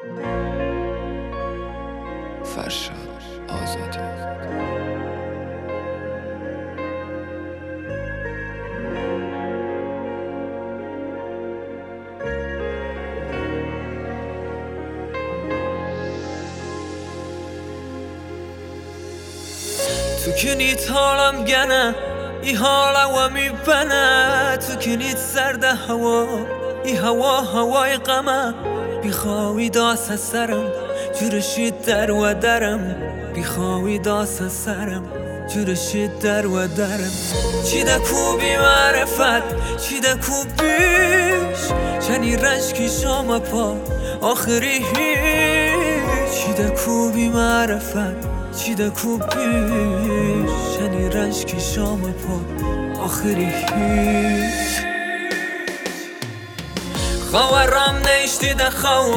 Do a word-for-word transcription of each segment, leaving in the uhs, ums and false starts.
فرشاد آزادی. Tu kunit halam gana I hala wa mi bana Tu kunit sarda hawa I hawa hawai qama بخواهی داست سرم جورشید در و درم بخواهی داست سرم جورشید در و درم چی دکو بی معرفت چی دکو بیش چنی رنج کی شام پا آخری هیچ چی دکو بی معرفت چی دکو بیش چنی رنج کی شام پا آخری هیچ خوارم نشتی ده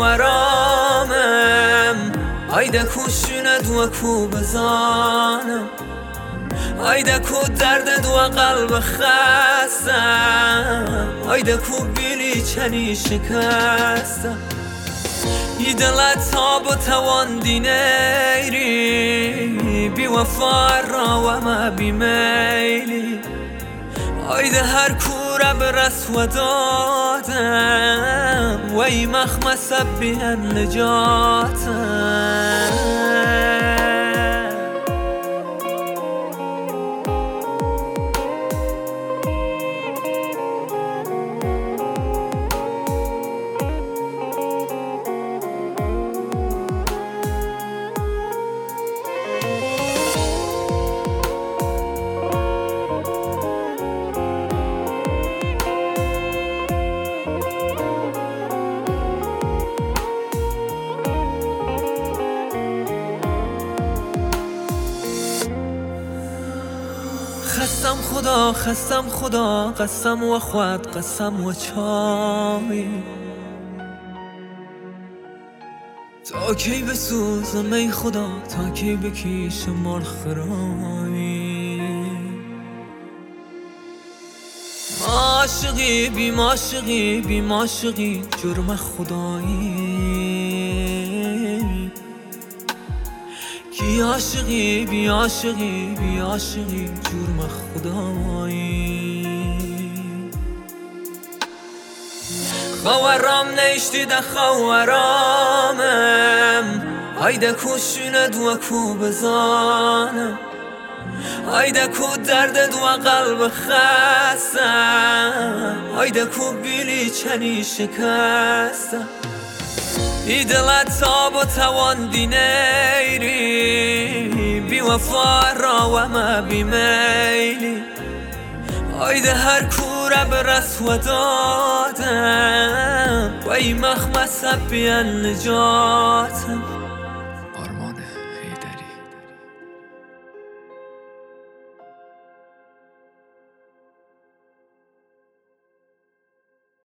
خوارمم هایده کو شند و کو بزانم هایده کو درد دو قلب خستم هایده کو بیلی چنی شکستم ای دلت تاب و توان دینیری بی وفا را و ما بی میلی هایده هر کورا برس و دادم وی مخمس بیان نجاتم خستم خدا خستم خدا قسم و خود قسم و چای تا کی بسوزم ای خدا تا کی بکیشم مال خرایی عاشقی بی عاشقی بی عاشقی جرم خدایی کی عاشقی بی عاشقی بی عاشقی جرم خدایی خوارم نشتی ده خوارمم هایده کو شند و کو بزانم هایده کو درد دو قلب خستم هایده کو بیلی چنی شکستم ای دلت تاب و توان دینیری بی وفا را و ما بی میلی هایده هر کورا برس و دادم وی مخمس بیان نجاتم